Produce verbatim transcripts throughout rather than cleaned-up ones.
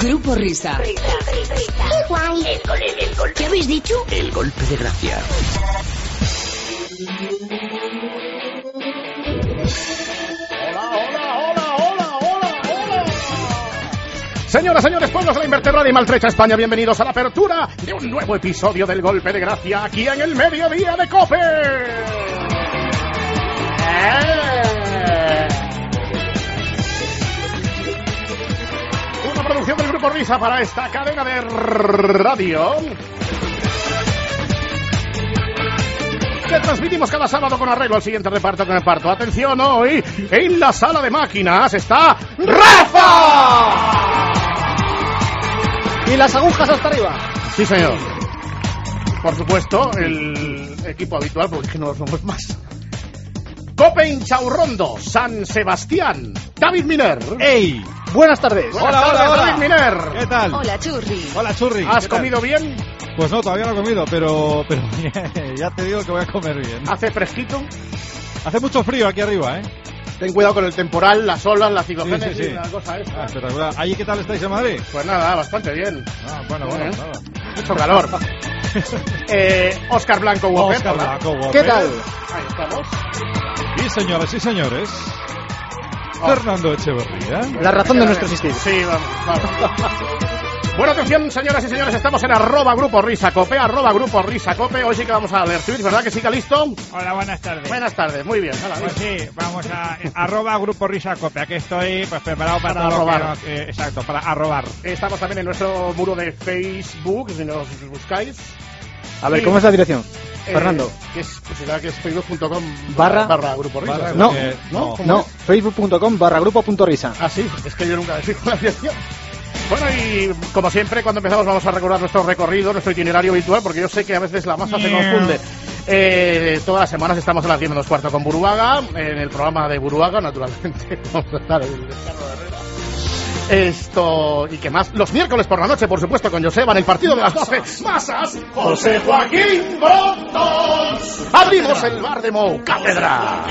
Grupo Risa. Risa, risa, risa. ¡Qué guay! El gol, el, el gol. ¿Qué habéis dicho? El golpe de gracia. Señoras, señores, pueblos de la invertebrada y maltrecha España, bienvenidos a la apertura de un nuevo episodio del Golpe de Gracia aquí en el mediodía de COPE. ¡Eh! Una producción del Grupo Risa para esta cadena de radio que transmitimos cada sábado con arreglo al siguiente reparto con el parto. Atención, hoy en la sala de máquinas está Rafa. Y las agujas hasta arriba. Sí, señor. Por supuesto, el equipo habitual, porque es que no lo somos más. Cope Inchaurrondo, San Sebastián, David Miner. ¡Ey! Buenas tardes. Buenas hola, tardes, hola, hola. David Miner. ¿Qué tal? Hola, Churri. Hola, Churri. ¿Has ¿Qué tal? comido bien? Pues no, todavía no he comido, pero, pero ya te digo que voy a comer bien. ¿Hace fresquito? Hace mucho frío aquí arriba, ¿eh? Ten cuidado con el temporal, las olas, la ciclogénesis, Sí, sí, sí. la cosa esta. Ah, espectacular. ¿Ahí qué tal estáis en Madrid? Pues nada, bastante bien. Ah, bueno, Muy bueno, bien. nada. Mucho calor. eh, Óscar Blanco Walker. Óscar hola. Blanco Walker. ¿Qué tal? Ahí estamos. Y señoras y señores, Oh. Fernando Echeverría. La razón de nuestro existir. Sí, vamos, vamos. Bueno, atención, señoras y señores, estamos en arroba Grupo Risa Cope, arroba Grupo Risa Cope. Hoy sí que vamos a leer tweets, ¿verdad que sí, Calisto? Hola, buenas tardes. Buenas tardes, muy bien. Hola, Pues sí, vamos a arroba Grupo Risa Cope. Aquí estoy pues preparado para, Para todo lo que arrobar. nos- eh, exacto, para arrobar. Estamos también en nuestro muro de Facebook, si nos buscáis. A ver, Sí. ¿cómo es la dirección? Eh, Fernando. Que es, pues será que es facebook punto com Barra- barra Grupo Risa. Barra- ¿sí? No, Eh, ¿No? no. ¿Cómo No, es? facebook.com barra grupo punto risa. Ah, sí, es que yo nunca decido la dirección. Bueno, y como siempre, cuando empezamos vamos a recordar nuestro recorrido, nuestro itinerario habitual, porque yo sé que a veces la masa se confunde. Eh, todas las semanas estamos a las diez menos cuarto con Buruaga, en el programa de Buruaga, naturalmente. Vamos a estar en el descargo de Herrera. Esto, y que más, los miércoles por la noche, por supuesto, con Joseba en el partido de las doce. Masas, José Joaquín Brontón. Abrimos el bar de Mou, Cátedra.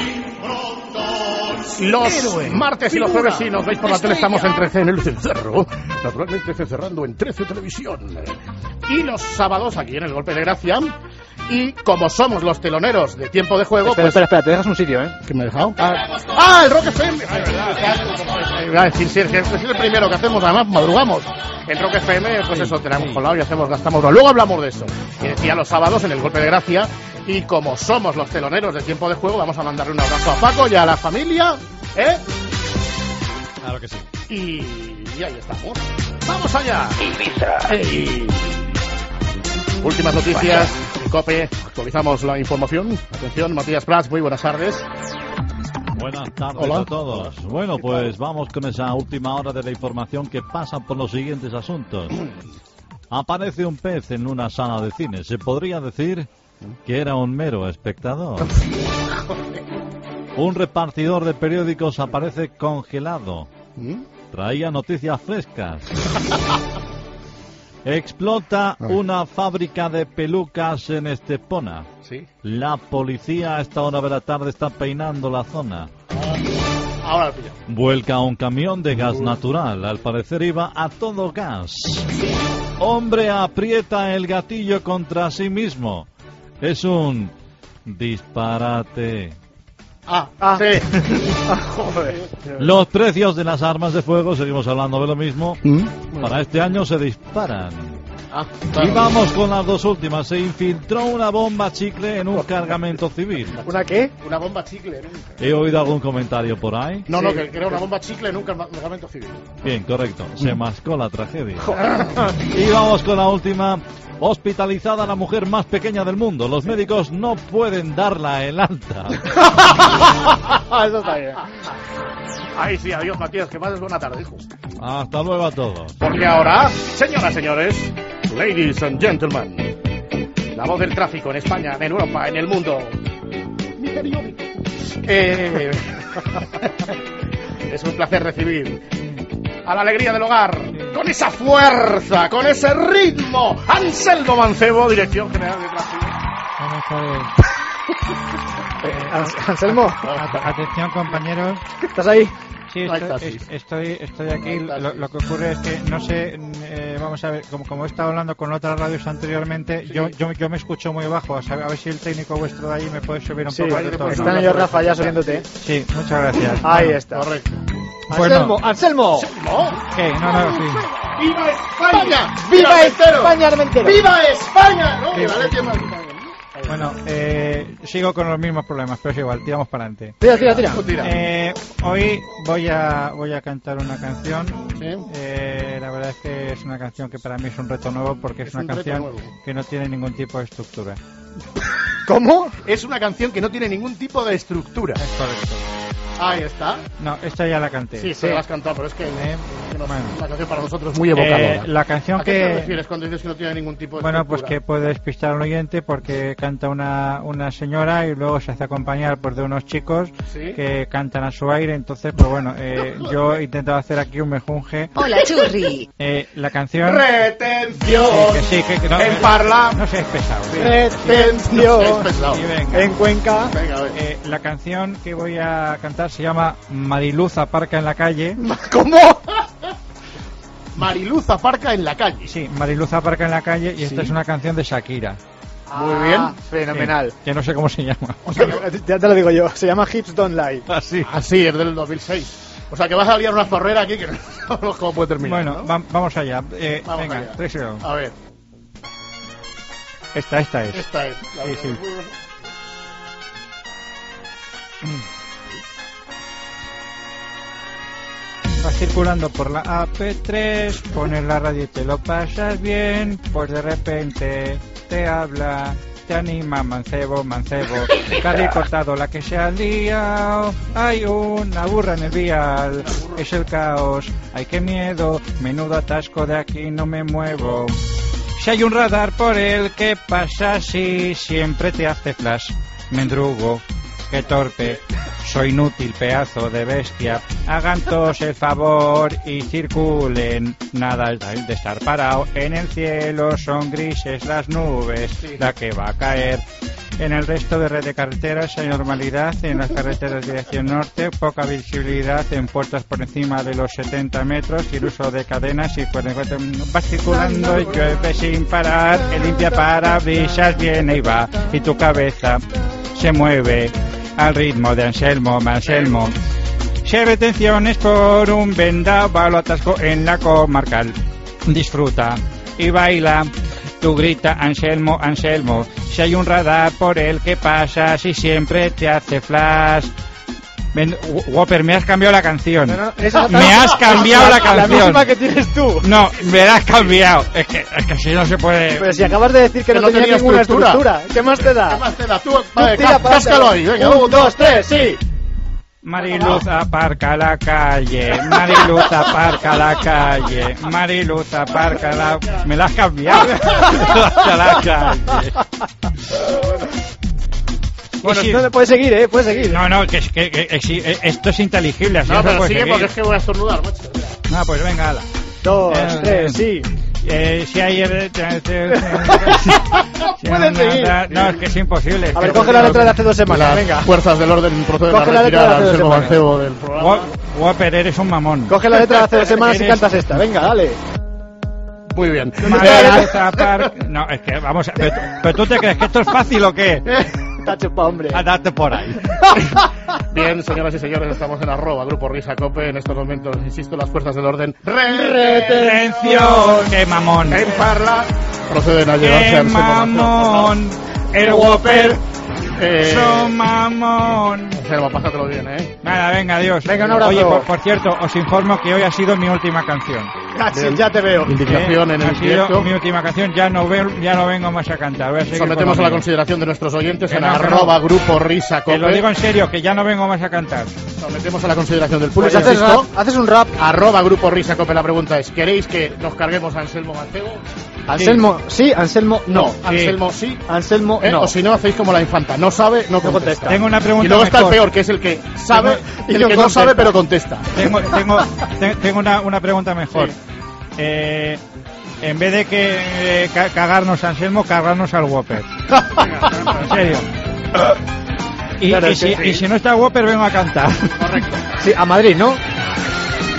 Los martes y los jueves, si nos veis por la tele, estamos en trece en el cencerro. Naturalmente cencerrando en trece Televisión. Y los sábados aquí en el Golpe de Gracia. Y como somos los teloneros de Tiempo de Juego, Espera, pues... espera, espera, te dejas un sitio, ¿eh? ¿Qué me he dejado? Ah, ah, el Rock F M. Ay, verdad. Iba a decir, sí, es que es el primero que hacemos, además madrugamos. En Rock F M, pues eso, tenemos colado y hacemos, gastamos. Luego hablamos de eso. Y decía los sábados en el Golpe de Gracia. Y como somos los teloneros de Tiempo de Juego, vamos a mandarle un abrazo a Paco y a la familia, ¿eh? Claro que sí. Y, y ahí estamos. ¡Vamos allá! Ibiza. Ey. Últimas noticias. En COPE actualizamos la información. Atención, Matías Prats, muy buenas tardes. Buenas tardes Hola. a todos. Bueno, pues vamos con esa última hora de la información que pasa por los siguientes asuntos. Aparece un pez en una sala de cine. Se podría decir que era un mero espectador. Un repartidor de periódicos aparece congelado. ¿Mm? Traía noticias frescas. Explota una fábrica de pelucas en Estepona. Sí. La policía a esta hora de la tarde está peinando la zona. Ahora lo pillo. Vuelca un camión de gas natural. Al parecer iba a todo gas. Hombre aprieta el gatillo contra sí mismo. Es un disparate. Ah, Ah. sí. Joder. Los precios de las armas de fuego, seguimos hablando de lo mismo, para este año se disparan. Ah, Y claro. vamos con las dos últimas. Se infiltró una bomba chicle en un cargamento civil. ¿Una qué? Una bomba chicle nunca. He oído algún comentario por ahí. No, no, que que era una bomba chicle nunca en cargamento civil. Bien, correcto. Se mascó la tragedia. Y vamos con la última. Hospitalizada la mujer más pequeña del mundo. Los médicos no pueden darla el alta. Eso está bien. Ay, sí, adiós, Matías, que pases buena tarde, hijo. Hasta luego a todos. Porque ahora, señoras, señores, ladies and gentlemen, la voz del tráfico en España, en Europa, en el mundo. Mi periódico. Eh, es un placer recibir a la alegría del hogar, con esa fuerza, con ese ritmo, Anselmo Mancebo, Dirección General de Tráfico. Buenas tardes. Eh, Ans- Anselmo, At- Atención, compañeros. ¿estás ahí? Sí, No hay estoy, taxis. es- estoy, estoy aquí. No hay Lo, taxis. lo que ocurre es que no sé, eh, vamos a ver, como, como he estado hablando con otras radios anteriormente, Sí. yo, yo, yo me escucho muy bajo. A, saber- a ver si el técnico vuestro de ahí me puede subir un Sí, poco ahí de le tono. puedes están hablar ellos, por Rafa, eso. ya subiéndote. Sí, muchas gracias. Ahí Bueno, está. Correcto. Bueno. Anselmo, Anselmo. ¿No? ¿qué? No, no, sí. ¡Viva España! ¡Viva Armentero! España, Armentero! ¡Viva España! ¿No? Sí. Que vale tiempo. Bueno, eh, sigo con los mismos problemas, pero es igual, tiramos para adelante. Tira, tira, tira. Tú tira. Eh, hoy voy a voy a cantar una canción. Sí. Eh, la verdad es que es una canción que para mí es un reto nuevo porque es, Es una un reto canción nuevo. que no tiene ningún tipo de estructura. ¿Cómo? Es una canción que no tiene ningún tipo de estructura. Es correcto. Ahí está. No, esta ya la canté. Sí, se la has cantado, pero es que, Eh, que no- bueno. una canción para nosotros muy evocadora. Eh, la canción ¿A qué te que refieres cuando dices que no tiene ningún tipo de bueno, pues estructura? que puede despistar al oyente porque canta una, una señora y luego se hace acompañar por de unos chicos Sí. que cantan a su aire. Entonces, pues bueno, eh, yo he intentado hacer aquí un mejunje. Hola, churri. Eh, la canción... ¡Retención! Que sí, que, que no, En Parla. no seas pesado. Retención. Es pesado. Y venga. En Cuenca. Venga, a ver. Eh, la canción que voy a cantar se llama Mariluz aparca en la calle. ¿Cómo? Mariluz aparca en la calle. Sí, Mariluz aparca en la calle y Sí. esta es una canción de Shakira. Muy bien. Ah, fenomenal. Sí, que no sé cómo se llama. O sea, que- Ya te lo digo yo. Se llama Hips Don't Lie. Así. así, es del dos mil seis. O sea, que vas a liar una zorrera aquí que no sabemos cómo puede terminar. Bueno, ¿no? va- vamos allá. Eh, Vamos venga, allá. tres segundos. A ver, Esta, esta es. esta es. La Sí, sí. Vas circulando por la A P tres, pones la radio y te lo pasas bien, pues de repente te habla, te anima mancebo, mancebo, carril cortado la que se ha liado, hay una burra en el vial, es el caos, ay qué miedo, menudo atasco de aquí no me muevo. Si hay un radar por el que pasa si siempre te hace flash, mendrugo, qué torpe, soy inútil pedazo de bestia, hagan todos el favor y circulen, nada de estar parado, en el cielo son grises las nubes, la que va a caer. En el resto de red de carreteras hay normalidad, en las carreteras de dirección norte, poca visibilidad en puertas por encima de los setenta metros y el uso de cadenas y pues, vas circulando y llueve sin parar, el limpia parabrisas viene y va y tu cabeza se mueve al ritmo de Anselmo, Anselmo. Si hay retenciones por un vendaval o atasco en la comarcal, disfruta y baila. Tú grita Anselmo, Anselmo. Si hay un radar por el que pasas y siempre te hace flash. Ven, Whopper, me has cambiado la canción. No, no, esa- Me has cambiado la La canción. misma que tienes tú. No, me la has cambiado. Es que, es que así no se puede. Pero si acabas de decir que, Que no, no tenía, tenía ninguna estructura. estructura. ¿Qué más te da? ¿Qué más te da? Tú, Tú vale, tira cá- para cáscalo ahí. adelante. Venga, Un, dos, tres, sí. Mariluz aparca la calle, Mariluz aparca la calle, Mariluz aparca la... Me la has cambiado. Hasta la calle. Bueno, Y si- no le puedes seguir, ¿eh? Puedes seguir. No, no, que, es- que, que- que sí, eh, esto es inteligible, así No, no, se pero puede sigue seguir. porque es que voy a estornudar, macho. Ah, pues venga, ala. Dos, Eh, tres, sí. Eh, si hay... eh, si Puedes no, seguir. nada- No, es que es imposible. es A que- ver, coge la letra de hace dos semanas, Las venga. fuerzas del orden proceden Coge a la letra retirar de al hace Anselmo dos Mancebo del programa. Wa- Whopper, eres un mamón. Coge la letra de hace dos semanas y Eres- cantas esta. Venga, dale. Muy bien. Mariluz aparca- No, es que vamos a... Pero, pero tú te crees que esto es fácil o qué? Está chupa, hombre. Ah, date por ahí. Bien, señoras y señores, estamos en arroba Grupo Risa Cope. En estos momentos, insisto, las fuerzas del orden Retención. ¡Qué mamón! en Parla proceden a llevarse ¡Qué al Anselmo mamón! El Whopper. Eh, ¡Son mamón! Anselmo, pásatelo bien, ¿eh? Nada, venga, adiós. Venga, un abrazo. Oye, por, por cierto, os informo que hoy ha sido mi última canción. Casi, ya te veo. Indignación Eh, en ha el sido directo. mi última canción, ya no, veo, ya no vengo más a cantar. Voy a seguir Sometemos con a la lo mío. consideración de nuestros oyentes Que en no, que arroba no. Grupo Risa Que lo digo Cope. en serio, que ya no vengo más a cantar. Sometemos a la consideración del Pues público. haces insisto. rap, haces un rap. Arroba Grupo Risa Cope. La pregunta es, ¿queréis que nos carguemos a Anselmo Mancebo? Anselmo, sí, Anselmo, no. Anselmo sí. Anselmo, ¿Eh? no. O si no, hacéis como la infanta. No sabe, no contesta. contesta. Tengo una pregunta Y luego está el mejor. peor, que es el que sabe Tengo- y y el no que no contesta. sabe pero contesta. Tengo, tengo, te- tengo una, una pregunta mejor. Sí. Eh, en vez de que eh, ca- cagarnos a Anselmo, cagarnos al Whopper. En serio. Y, Claro, y sí, si, sí. y si no está Whopper, vengo a cantar. Correcto. Sí, a Madrid, ¿no?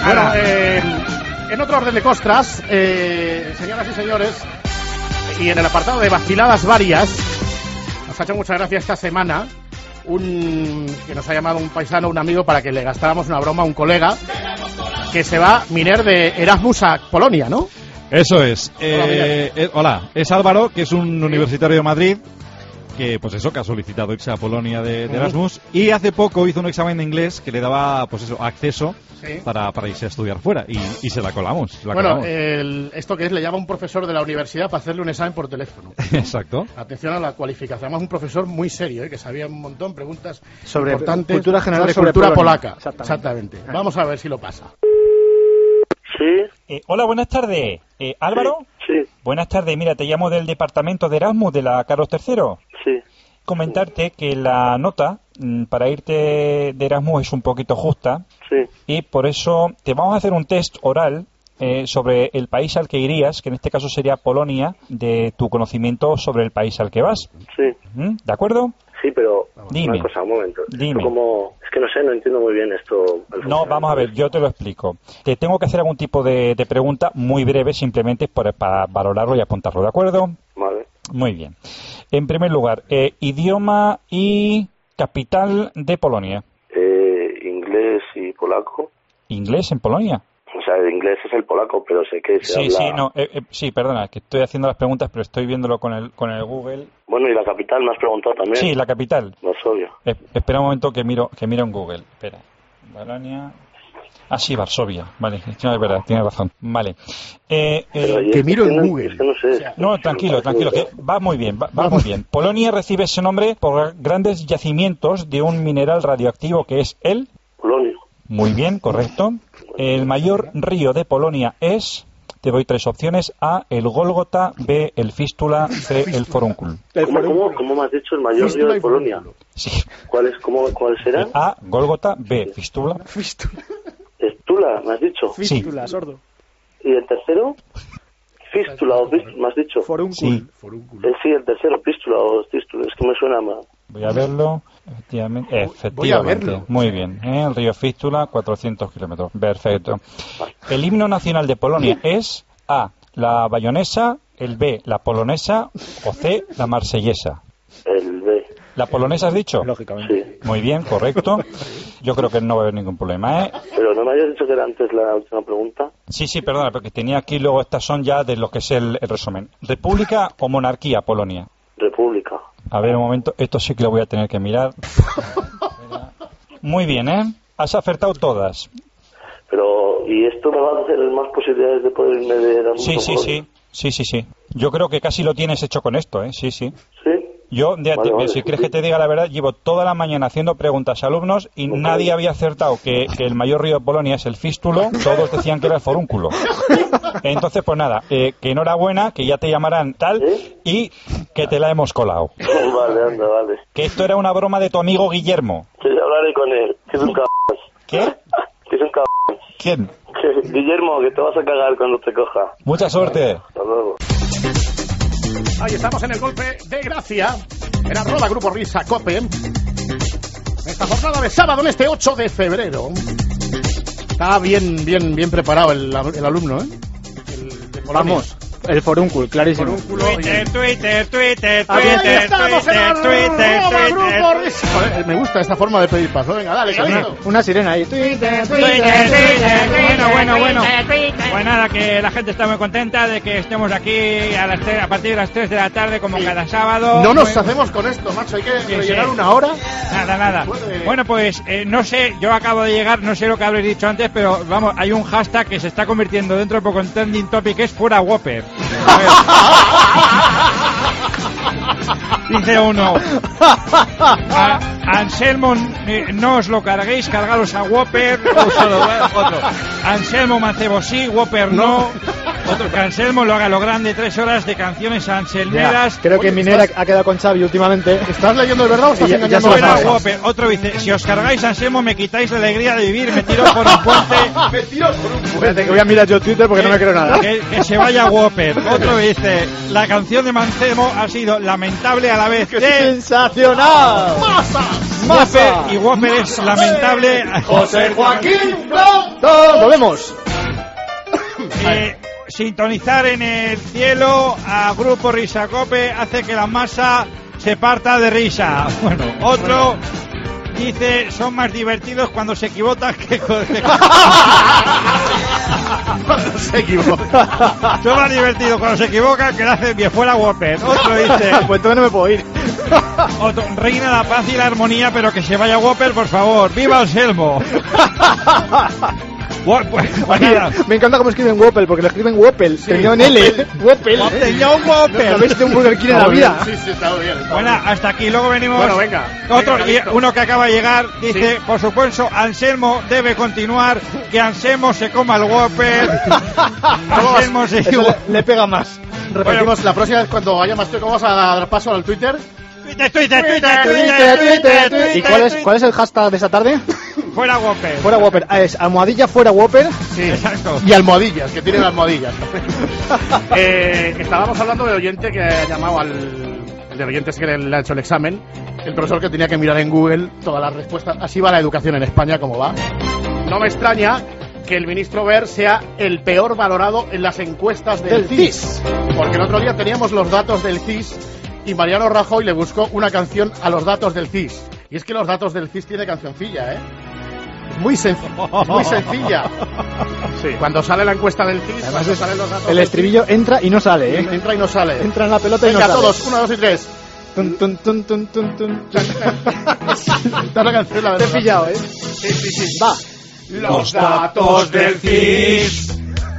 Bueno, eh, en otro orden de costras, eh, señoras y señores, y en el apartado de vaciladas varias, nos ha hecho mucha gracia esta semana un que nos ha llamado un paisano, un amigo, para que le gastáramos una broma a un colega que se va Miner de Erasmus a Polonia, ¿no? Eso es. Hola, Eh, eh, hola, es Álvaro, que es un universitario de Madrid, que pues eso, que ha solicitado irse a Polonia de, de Erasmus, y hace poco hizo un examen de inglés que le daba pues eso, acceso Sí. para, para irse a estudiar fuera, y, y se la colamos. se la Bueno, colamos. el, esto que es, le llama un profesor de la universidad para hacerle un examen por teléfono. Exacto. Atención a la cualificación. Además, un profesor muy serio, ¿eh? Que sabía un montón, preguntas Sobre importantes cultura general sobre sobre cultura Polonia. polaca. Exactamente. Exactamente. Vamos a ver si lo pasa. Sí, Eh, hola, buenas tardes. Eh, ¿Álvaro? sí, Buenas tardes, mira, te llamo del departamento de Erasmus de la Carlos tercero. sí. Comentarte que la nota mm, para irte de Erasmus es un poquito justa Sí, y por eso te vamos a hacer un test oral eh, sobre el país al que irías, que en este caso sería Polonia, de tu conocimiento sobre el país al que vas. sí, ¿Mm? ¿De acuerdo? sí, pero Dime. una cosa, un momento. Dime. Esto como, es que no sé, no entiendo muy bien esto. el No, vamos a ver, yo te lo explico. Te tengo que hacer algún tipo de, de pregunta muy breve, simplemente por- para valorarlo y apuntarlo, ¿de acuerdo? Vale. Muy bien. En primer lugar, eh, idioma y capital de Polonia. Eh, inglés y polaco. ¿Inglés en Polonia? O sea, el inglés es el polaco, pero sé que se Sí, habla... sí, no, eh, eh, sí, perdona, que estoy haciendo las preguntas, pero estoy viéndolo con el, con el Google. Bueno, y la capital me has preguntado también. Sí, la capital. Varsovia. Eh, espera un momento que miro, que miro en Google. Espera. Polonia. Ah, sí, Varsovia. Vale, es que no es verdad, tienes razón. Vale. Eh, eh, Pero, y que es miro en tienen- Google. Es que no sé. No, tranquilo, tranquilo, que va muy bien, va, va muy bien. Polonia recibe ese nombre por grandes yacimientos de un mineral radioactivo que es el... Polonia. Muy bien, correcto. El mayor río de Polonia es... Te doy tres opciones. A, el Gólgota. B, el Fístula. C, el Forúnculo. ¿Cómo, cómo, cómo me has dicho el mayor río Fístula de y Polonia? forúnculo. Sí. ¿Cuál es, cómo, cuál será? A, Gólgota. B, Fístula. Estula, me has dicho. Sí. Fístula, sordo. ¿Y el tercero? Fístula o fístula, me has dicho. Forúnculo. Sí. Forúnculo. Eh, sí, el tercero, fístula o fístula, es que me suena más. Voy a verlo. Efectivamente. Voy a Efectivamente. verlo. Muy bien. ¿eh? El río Fístula, cuatrocientos kilómetros. Perfecto. El himno nacional de Polonia es A, la bayonesa, el B, la polonesa o C, la marsellesa. El B, ¿La polonesa has dicho? Lógicamente. sí. Muy bien, correcto. Yo creo que no va a haber ningún problema, ¿eh? Pero no me habías dicho que era antes la última pregunta. Sí, sí, perdona, porque tenía aquí luego estas son ya de lo que es el, el resumen. ¿República o monarquía, Polonia? República. A ver, un momento, esto sí que lo voy a tener que mirar. Muy bien, ¿eh? Has acertado todas. Pero, ¿y esto me va a hacer más posibilidades de poder irme de Erasmus Sí, a sí, Polonia? sí. Sí, sí, sí. Yo creo que casi lo tienes hecho con esto, ¿eh? Sí, sí. ¿Sí? Yo, de- Vale, de- vale, si sí, crees sí. que te diga la verdad, llevo toda la mañana haciendo preguntas a alumnos y Ok. nadie había acertado que, que el mayor río de Polonia es el Fístulo, todos decían que era el Forúnculo. Entonces, pues nada, eh, que enhorabuena, que ya te llamarán tal ¿Sí? y que te la hemos colado. Vale, anda, vale. Que esto era una broma de tu amigo Guillermo. Sí, hablaré con él, que es un cabrón. ¿Qué? Que es un cabrón. ¿Quién? Que- Guillermo, que te vas a cagar cuando te coja. Mucha suerte. Hasta luego. Ahí estamos en el golpe de gracia. En arroba Grupo Risa Cope. Esta jornada de sábado, en este ocho de febrero. Está bien, bien, bien preparado el, el alumno, ¿eh? El de Polonia. Vamos, el forúnculo, clarísimo. Forúnculo y- Twitter, Twitter, Twitter, Ahí Twitter, estamos en Twitter, Twitter, arroba Grupo Twitter. Risa. Joder, me gusta esta forma de pedir paso. Venga, dale, Una, Calito. una sirena ahí. Twitter, Twitter, bueno, bueno, bueno. Pues nada, que la gente está muy contenta de que estemos aquí a, las tres- a partir de las tres de la tarde, como cada sábado. No nos Muy- hacemos con esto, macho. Hay que Sí, rellenar sí. una hora. Nada, nada. Puede- Bueno, pues eh, no sé, yo acabo de llegar, no sé lo que habréis dicho antes, pero vamos, hay un hashtag que se está convirtiendo dentro de poco en trending topic, que es fuera Whopper. A ver. Dice uno, a, Anselmo, eh, no os lo carguéis, cargaros a Whopper. Otro, otro. Anselmo Mancebo sí, Whopper no. Otro que Anselmo lo haga lo grande, tres horas de canciones anselmeras. Ya, creo que Minera ha quedado con Xavi últimamente. ¿Estás leyendo el verdad o estás Ya- engañando ya a se la lo gente? Whopper. Otro dice, si os cargáis Anselmo me quitáis la alegría de vivir, me tiro por un puente. Me tiro por un Espérate que voy a mirar yo Twitter porque no me creo nada. Que, que se vaya Whopper. Otro dice, la canción de Mancebo ha sido lamentable a la vez ¡Qué de sensacional! Whopper, y Whopper es lamentable. José Joaquín Blanco. ¡Todos volvemos! Eh, sintonizar en el cielo a Grupo Risacope hace que la masa se parta de risa. Bueno, otro dice, son más divertidos cuando se equivocan que cuando Se equivoca. son más divertidos cuando se equivocan que lo hacen bien. Fuera Whopper. Otro dice, Pues entonces no me puedo ir. otro, reina la paz y la armonía, pero que se vaya Whopper, por favor. ¡Viva Anselmo! Wa- pues, pues Oye, nada. me encanta cómo escriben Wopel, porque lo escriben Wopel. Terminado en L. Wopel. Tenía un Whopper. ¿No habéis de un Burger King en la vida? Sí, sí, está bien. está Bueno, bien. hasta aquí, luego venimos. Bueno, venga. Otro, Venga, y listo. uno que acaba de llegar dice, Sí. por supuesto, Anselmo debe continuar, que Anselmo se coma el Whopper. Anselmo se... Eso le, le pega más. Repetimos, la próxima vez cuando vaya más tiempo vamos a dar paso al Twitter. Twitter, Twitter, Twitter, Twitter, Twitter, Twitter. ¿Y cuál es, cuál es el hashtag de esta tarde? Fuera Whopper. Fuera Whopper. Ah, es almohadilla fuera Whopper. Sí, Exacto. Y almohadillas, que tienen almohadillas. eh, estábamos hablando del oyente que ha llamado al... El de oyentes que le ha hecho el examen. El profesor que tenía que mirar en Google todas las respuestas. Así va la educación en España, como va. No me extraña que el ministro Wert sea el peor valorado en las encuestas del, Del C I S. Porque el otro día teníamos los datos del C I S y Mariano Rajoy le buscó una canción a los datos del C I S. Y es que los datos del C I S tiene cancioncilla, ¿eh? Es muy, senc- es muy sencilla. Sí. Cuando sale la encuesta del C I S, Además cuando es- salen los datos El del estribillo entra y no sale, C I S, ¿eh? entra y no sale. Entra en la pelota y no Venga, sale. todos, uno, dos y tres. Tun, tun, tun, tun, tun, tun. Esta es la canción, la de Te he los pillado, ¿eh? datos. Sí, sí, sí. Va. Los datos del C I S.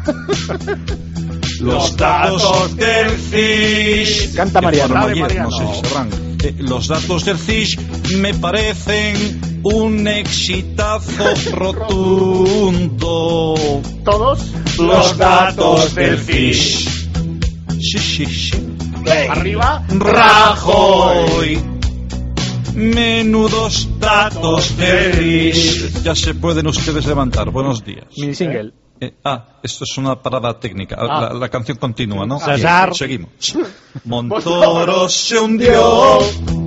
Los datos del C I S. Canta Mariano. Dale, Ayer, Mariano. no sé si sabrán. Eh, los datos del C I S me parecen un exitazo rotundo. Todos. Los datos del C I S. Sí, sí, sí. Arriba. Rajoy. Menudos datos del C I S. Ya se pueden ustedes levantar. Buenos días. Mini single. Eh, ah, esto es una parada técnica. Ah. La, la canción continúa, ¿no? César. Seguimos. Montoro se hundió.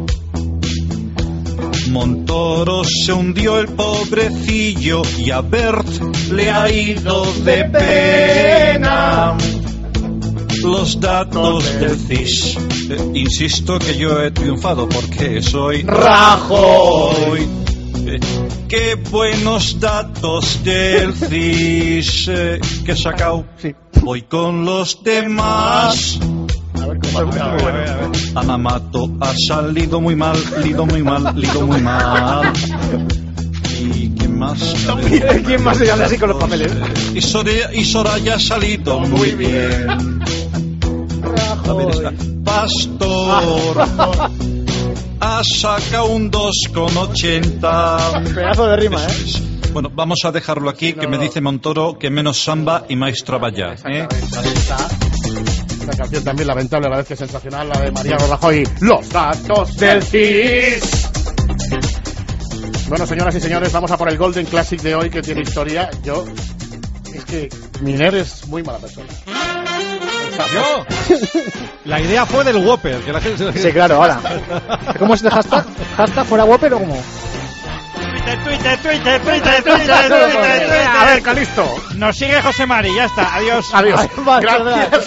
Montoro se hundió el pobrecillo y a Bert le ha ido de pena. Los datos del C I S. Eh, insisto que yo he triunfado porque soy Rajoy. Eh, qué buenos datos del C I S eh, que he sacado. Sí. Voy con los demás. A ver cómo se Anamato ha salido muy mal, lido muy mal, lido muy mal. ¿Y quién más? A ver. ¿Quién más se llama así con los papeles? Eh, Y Soraya, y Soraya ha salido muy bien. A ver, está. Pastor ha sacado un dos con ochenta. Pedazo de rima, Eso ¿eh? es. Bueno, vamos a dejarlo aquí, que me dice Montoro que menos samba y más traballa. ¿eh? Exactamente, ahí está. Esta canción también lamentable, a la vez que sensacional, la de Mariano Rajoy. Los datos del C I S. Bueno, señoras y señores, vamos a por el Golden Classic de hoy, que tiene historia. Yo, es que Miner es muy mala persona. Yo. La idea fue del Whopper. Que la gente se... Sí, claro, ahora. ¿Cómo es el hashtag? ¿Hashtag fuera Whopper o cómo? Twitter, Twitter, Twitter, Twitter, Twitter, Twitter, Twitter. A ver, Calisto. Nos sigue José Mari, ya está, adiós. Adiós. Ay, va, Gracias.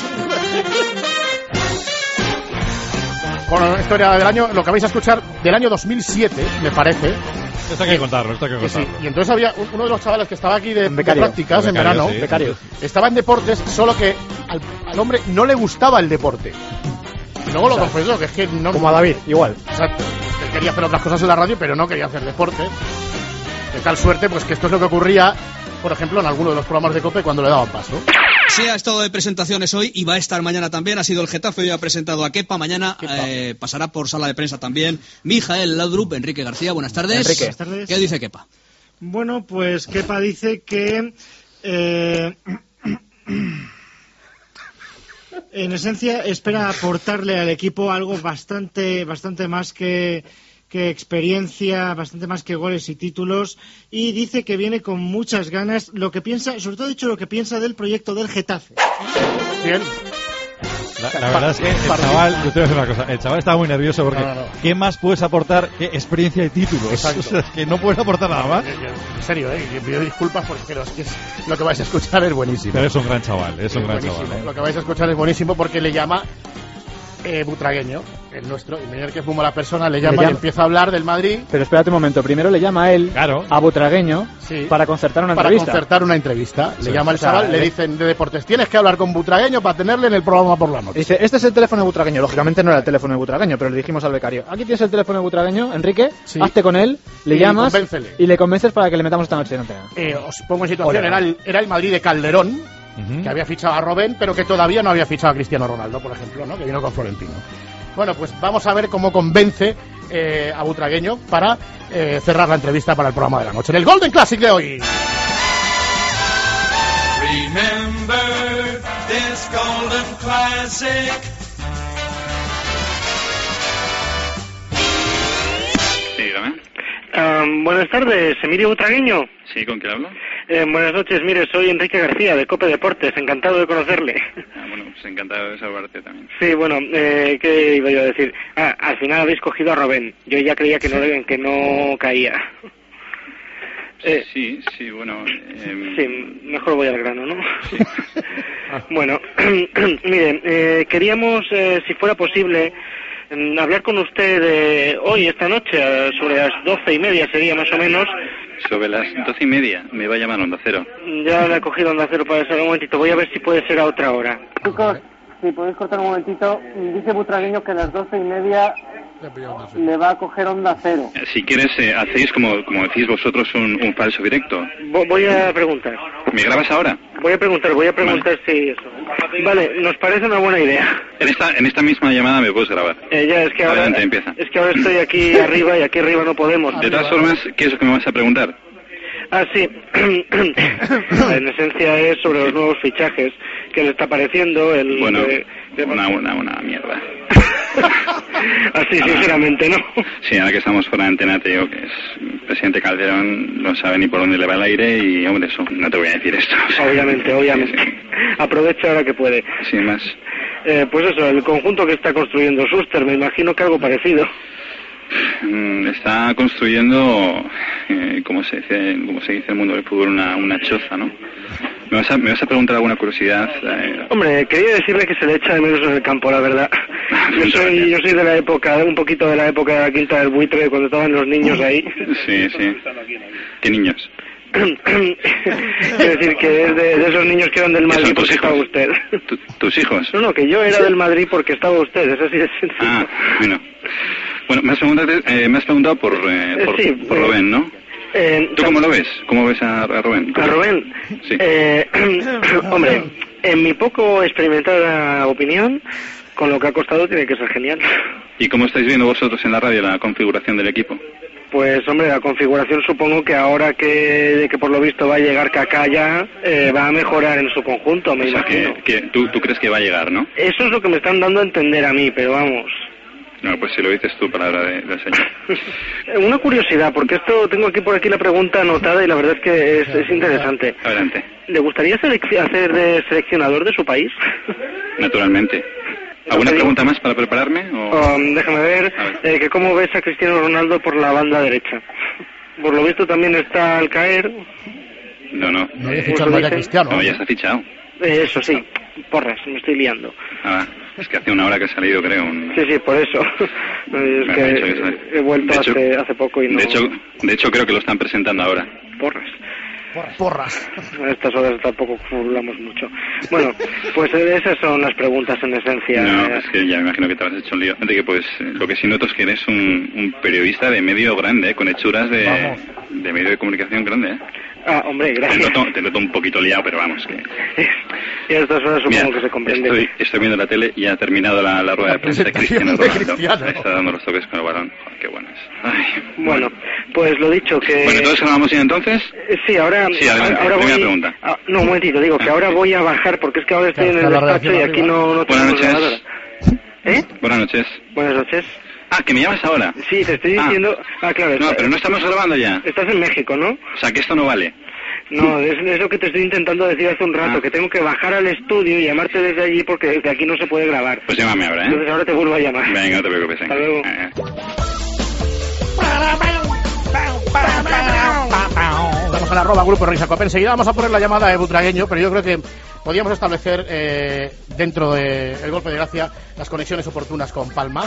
Bueno, historia del año, lo que vais a escuchar del año dos mil siete, me parece. Esto hay que contarlo, esto hay que Que sí. contarlo. Y entonces había un- uno de los chavales que estaba aquí de, En becario. de prácticas en Becario, verano. sí. Becario. Estaba en deportes, solo que al, al hombre no le gustaba el deporte. Y luego lo confesó, que es que no... Como a David, igual. Exacto. Él quería hacer otras cosas en la radio, pero no quería hacer deporte. De tal suerte, pues que esto es lo que ocurría, por ejemplo, en alguno de los programas de COPE cuando le daban paso. Sí, ha estado de presentaciones hoy y va a estar mañana también. Ha sido el Getafe, hoy ha presentado a Kepa. Mañana eh, pasará por sala de prensa también Mijael Laudrup, Enrique García. Buenas tardes. Enrique. Buenas tardes. ¿Qué dice Kepa? Bueno, pues Kepa dice que... Eh, en esencia espera aportarle al equipo algo bastante, bastante más que, que experiencia, bastante más que goles y títulos, y dice que viene con muchas ganas, lo que piensa, sobre todo ha dicho lo que piensa del proyecto del Getafe. Bien. La, la verdad es que el chaval, yo te voy a decir una cosa, el chaval estaba muy nervioso porque no, no, no. ¿qué más puedes aportar que experiencia y títulos? O sea, es que no puedes aportar nada más. En serio, eh, pido disculpas porque lo, que, es, lo que vais a escuchar es buenísimo. Pero es un gran chaval, es un es gran chaval. ¿eh? Lo que vais a escuchar es buenísimo porque le llama eh, Butragueño, el nuestro, y mirar que fumo la persona, le llama, le llama y empieza a hablar del Madrid. Pero espérate un momento, primero le llama a él, claro. a Butragueño, sí. para concertar una para entrevista. Para concertar una entrevista. Sí. Le llama al o sea, chaval, le... le dicen de deportes, tienes que hablar con Butragueño para tenerle en el programa por la noche. Dice, este es el teléfono de Butragueño. Lógicamente no era el teléfono de Butragueño, pero le dijimos al becario, aquí tienes el teléfono de Butragueño, Enrique, sí. hazte con él, le y llamas convéncele. y le convences para que le metamos esta noche en antena. Eh, os pongo en situación, era el, era el Madrid de Calderón, uh-huh. que había fichado a Robben, pero que todavía no había fichado a Cristiano Ronaldo, por ejemplo, ¿no? Que vino con Florentino. Bueno, pues vamos a ver cómo convence eh, a Butragueño para eh, cerrar la entrevista para el programa de la noche. En el Golden Classic de hoy. Remember this Golden Classic. Sí, dígame. Um, buenas tardes, Emilio Butragueño. Sí, ¿con quién hablo? Eh, buenas noches, mire, soy Enrique García de Cope Deportes, encantado de conocerle. Ah, bueno, pues encantado de saludarte también. Sí, bueno, eh, ¿qué iba yo a decir? Ah, al final habéis cogido a Robben, yo ya creía que no, que no caía. Eh, sí, sí, bueno... Eh... Sí, mejor voy al grano, ¿no? Sí. Bueno, mire, eh, queríamos, eh, si fuera posible... hablar con usted eh, hoy, esta noche, sobre las doce y media sería más o menos. Sobre las doce y media, me va a llamar Onda Cero. Ya le he cogido Onda Cero para eso, un momentito, voy a ver si puede ser a otra hora. Chicos, si podéis cortar un momentito, dice Butragueño que a las doce y media le va a coger Onda Cero. Si quieres, eh, hacéis como, como decís vosotros un, un falso directo. Voy a preguntar. ¿Me grabas ahora? Voy a preguntar, voy a preguntar vale. si eso. Vale, nos parece una buena idea. En esta, en esta misma llamada me puedes grabar. Eh, ya, es que ahora, Adelante, empieza. Es que ahora estoy aquí arriba y aquí arriba no podemos. De todas formas, ¿qué es lo que me vas a preguntar? Ah, sí. En esencia es sobre los nuevos fichajes que le está apareciendo. El bueno, de, de... Una, una, una mierda. Así, sinceramente, ¿no? Sí, ahora que estamos fuera de antena, te digo que es el presidente Calderón no sabe ni por dónde le va el aire y, hombre, eso, no te voy a decir esto. O sea, obviamente, obviamente. Sí, sí. Aprovecha ahora que puede. Sí, más. Eh, pues eso, el conjunto que está construyendo Schuster, me imagino que algo parecido. Está construyendo, eh, como se dice, como se dice en el mundo del fútbol, una, una choza, ¿no? ¿Me vas, a, ¿Me vas a preguntar alguna curiosidad? Eh... Hombre, quería decirle que se le echa de menos en el campo, la verdad. Yo soy, yo soy de la época, un poquito de la época de la Quinta del Buitre, cuando estaban los niños ahí. Sí, sí. ¿Qué niños? Quiero decir que es de, de esos niños que eran del Madrid porque estaba usted. ¿Tu, ¿Tus hijos? No, no, que yo era del Madrid porque estaba usted, es así de sencillo. Ah, bueno. Bueno, me has preguntado, eh, me has preguntado por, eh, por, sí, por eh, Robben, ¿no? Eh, ¿Tú cómo lo ves? ¿Cómo ves a, a Robben? ¿A Robben? Sí. Eh, hombre, en mi poco experimentada opinión, con lo que ha costado tiene que ser genial. ¿Y cómo estáis viendo vosotros en la radio la configuración del equipo? Pues, hombre, la configuración supongo que ahora que, que por lo visto va a llegar Kaká ya, eh, va a mejorar en su conjunto, me o sea, imagino. Que, que tú, tú crees que va a llegar, ¿no? Eso es lo que me están dando a entender a mí, pero vamos... No, pues si lo dices tú, palabra de, del señor. Una curiosidad, porque esto tengo aquí por aquí la pregunta anotada y la verdad es que es, es interesante. Adelante. ¿Le gustaría selec- hacer de seleccionador de su país? Naturalmente. ¿Alguna pregunta más para prepararme? O... Um, déjame ver, ver. Eh, que cómo ves a Cristiano Ronaldo por la banda derecha. Por lo visto también está al caer. No, no. No había fichado ya Cristiano. No, ya está fichado. Eh, eso sí, porras, me estoy liando. Ah, es que hace una hora que ha salido, creo. Un... Sí, sí, por eso. Es bueno, que, hecho que he vuelto hecho, hace, hace poco y no... De hecho, de hecho, creo que lo están presentando ahora. Porras. Porras. Porras. A estas horas tampoco hablamos mucho. Bueno, pues esas son las preguntas en esencia. No, es que ya me imagino que te has hecho un lío. Que pues lo que sí noto es que eres un, un periodista de medio grande, ¿eh? Con hechuras de, de medio de comunicación grande, ¿eh? Ah, hombre, gracias. Te noto, te noto un poquito liado, pero vamos, que... Y a estas horas supongo Mira, que se comprende. Estoy, estoy viendo la tele y ha terminado la, la rueda la de prensa de Cristiano Ronaldo. Cristiano. Está dando los toques con el balón. Joder, qué bueno es. Ay, bueno, pues lo dicho que... Bueno, ¿entonces vamos bien entonces? Eh, sí, ahora... Sí, adelante, ahora primera voy... pregunta. Ah, no, un momentito, digo que ahora voy a bajar porque es que ahora estoy Claro, en el la despacho y aquí no, no tengo Buenas noches. ordenador. ¿Eh? Buenas noches. Buenas noches. Ah, que me llamas ahora. Sí, te estoy diciendo... Ah, ah claro. No, está... pero no estamos grabando ya. Estás en México, ¿no? O sea, que esto no vale. No, es, es lo que te estoy intentando decir hace un rato, ah. que tengo que bajar al estudio y llamarte desde allí porque desde aquí no se puede grabar. Pues llámame ahora, ¿eh? Entonces ahora te vuelvo a llamar. Venga, no te preocupes. Hasta luego. Eh. Vamos a la arroba Grupo Risa Cope. Enseguida vamos a poner la llamada de Butragueño, pero yo creo que podríamos establecer eh, dentro del golpe de gracia las conexiones oportunas con Palma.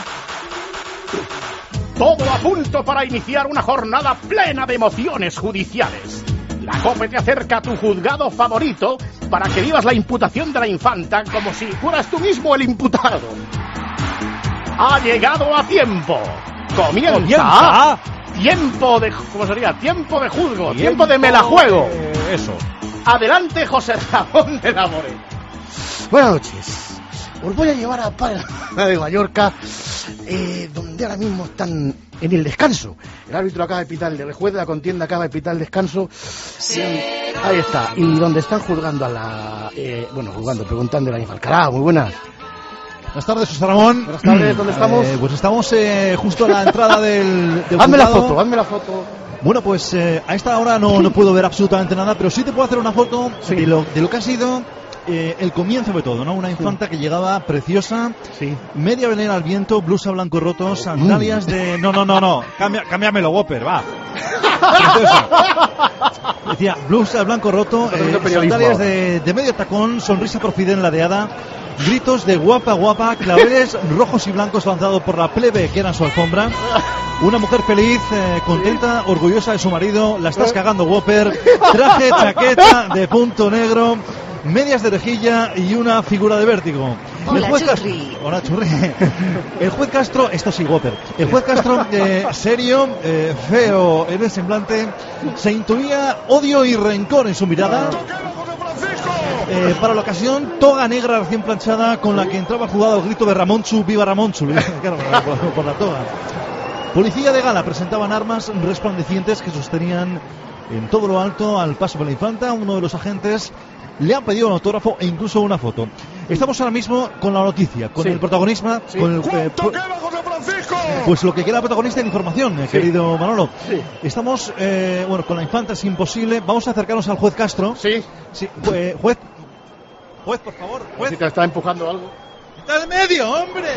Todo a punto para iniciar una jornada plena de emociones judiciales. La COPE te acerca a tu juzgado favorito para que vivas la imputación de la infanta como si fueras tú mismo el imputado. Ha llegado a tiempo. Comienza. ¿Comienza? Tiempo de... ¿Cómo sería? Tiempo de juzgo. Tiempo, tiempo de me la juego. Eh, eso. Adelante, José Ramón de la Morena. Buenas noches. Os voy a llevar a Palma de Mallorca, eh, donde ahora mismo están en el descanso. El árbitro acaba de pitar, el juez de la contienda acaba de pitar el descanso. Sí. Ahí está. Y donde están juzgando a la... Eh, bueno, juzgando, preguntando a la Alcalá. Muy buenas. Buenas tardes, José Ramón. Buenas tardes, ¿dónde estamos? Eh, pues estamos eh, justo a la entrada del, del Hazme la juzgado. foto, hazme la foto. Bueno, pues eh, a esta hora no, no puedo ver absolutamente nada, pero sí te puedo hacer una foto sí. de, lo, de lo que ha sido eh, el comienzo de todo, ¿no? Una infanta sí. que llegaba preciosa, sí. media velera al viento, blusa blanco roto, sandalias de... No, no, no, no, Cambia, cámbiamelo, Whopper, va. Decía, blusa blanco roto, eh, sandalias de, de medio tacón, sonrisa profiden ladeada, gritos de guapa, guapa, claveles rojos y blancos lanzados por la plebe que era su alfombra. Una mujer feliz, eh, contenta, orgullosa de su marido. La estás cagando, Whopper. Traje, chaqueta de punto negro, medias de rejilla y una figura de vértigo. Hola, el juez Churri. Castro, hola, Churri. El juez Castro, esto sí, Whopper. El juez Castro, eh, serio, eh, feo en el semblante, se intuía odio y rencor en su mirada. Eh, para la ocasión, toga negra recién planchada con la que entraba jugado el grito de Ramonchu, viva Ramonchu, claro, por, por la toga. Policía de gala presentaban armas resplandecientes que sostenían en todo lo alto al paso de la infanta. Uno de los agentes le han pedido un autógrafo e incluso una foto. Estamos ahora mismo con la noticia, con sí. el protagonista, sí. con el, eh, ¿Cuánto queda, José Francisco? Pues lo que queda protagonista en información, eh, sí. querido Manolo. Sí. Estamos, eh, bueno, con la infanta es imposible. Vamos a acercarnos al juez Castro. Sí. Sí, eh, juez. Juez, por favor, juez. Si te está empujando algo. ¡Está de medio, hombre!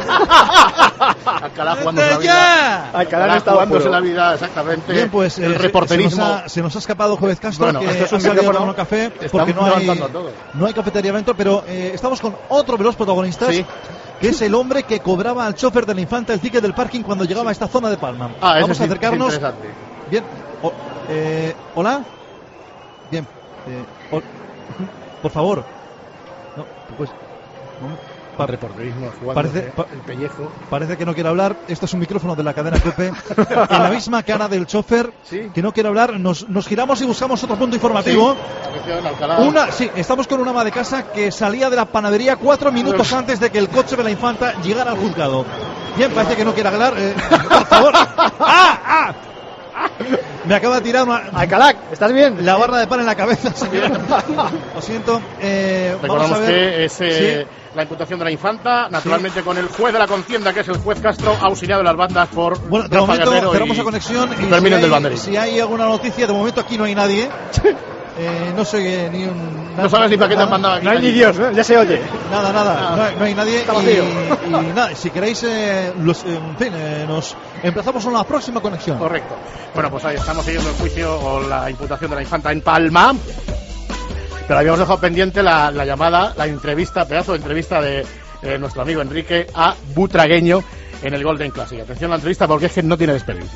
Alcalá jugándose la vida. Alcalá está jugándose la vida, exactamente. Bien, pues el eh, reporterismo. Se nos, ha, se nos ha escapado Juez Castro, bueno, que esto es ha un salido a tomar un café porque no hay, no hay cafetería dentro, pero eh, estamos con otro de los protagonistas, sí. que es el hombre que cobraba al chofer de la infanta el ticket del parking cuando llegaba a esta zona de Palma. Ah, Vamos sí, a acercarnos. Bien. O, eh, ¿Hola? Bien. Eh, o, por favor. No, pues... No. Pa reporterismo, parece, pa el pellejo. Parece que no quiere hablar. Esto es un micrófono de la cadena COPE. En la misma cara del chofer, ¿sí? que no quiere hablar. Nos, nos giramos y buscamos otro punto informativo. Sí. Una, sí, estamos con una ama de casa que salía de la panadería cuatro minutos antes de que el coche de la infanta llegara al juzgado. Bien, parece que no quiere hablar. Eh, por favor. ¡Ah! ¡Ah! Me acaba de tirar una... Alcalá, ¿estás bien? La barra de pan en la cabeza, señor. Lo siento. Eh, Recordamos vamos a ver. que es eh, ¿sí? la imputación de la infanta, naturalmente sí. con el juez de la contienda, que es el juez Castro, auxiliado de las bandas por... Bueno, de momento cerramos la conexión y, y si, del hay, si hay alguna noticia, de momento aquí no hay nadie. Eh, no soy eh, ni un... Nada, no sabes ni para qué te han mandado aquí. No hay ni Dios, ¿no? Ya se oye. Nada, nada, ah. no, hay, no hay nadie. Está vacío. Y, y nada, si queréis, eh, los, en fin, eh, nos empezamos con la próxima conexión. Correcto. Bueno, pues ahí estamos siguiendo el juicio o la imputación de la infanta en Palma. Pero habíamos dejado pendiente la, la llamada, la entrevista, pedazo de entrevista de eh, nuestro amigo Enrique a Butragueño en el Golden Classic. Atención a la entrevista porque es que no tiene desperdicio.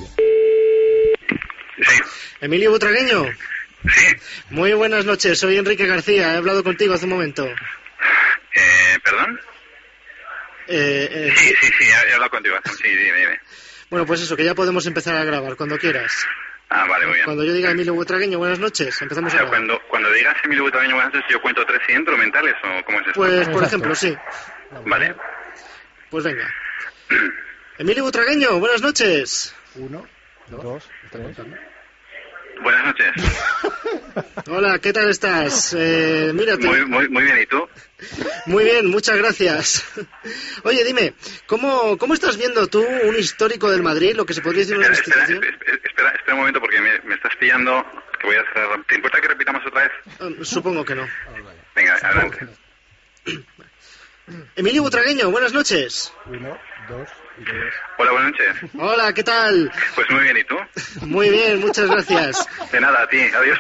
Sí. Emilio Butragueño. Sí. Muy buenas noches, soy Enrique García, he hablado contigo hace un momento. Eh, ¿Perdón? Eh, eh, sí, sí, sí, he hablado contigo. Sí, dime, dime. Bueno, pues eso, que ya podemos empezar a grabar cuando quieras. Ah, vale, muy bien. Cuando yo diga Emilio Butragueño, buenas noches, empezamos O sea, a cuando, cuando digas Emilio Butragueño, buenas noches, ¿yo cuento tres y entro mentales o cómo es esto? Pues, por ejemplo, sí. Vale. Pues venga. Emilio Butragueño, buenas noches. Uno, dos, tres. Buenas noches. Hola, ¿qué tal estás? Eh, mira, te- Muy, muy, muy bien, ¿y tú? Muy bien, muchas gracias. Oye, dime, ¿cómo, ¿cómo estás viendo tú un histórico del Madrid, lo que se podría decir una Espera, espera, institución? espera, espera, espera un momento porque me, me estás pillando, que voy a hacer... ¿Te importa que repitamos otra vez? Um, supongo que no. Venga, adelante. Emilio Butragueño, buenas noches. Uno, dos y tres. Hola, buenas noches. Hola, ¿qué tal? Pues muy bien, ¿y tú? Muy bien, muchas gracias. De nada, a ti, adiós.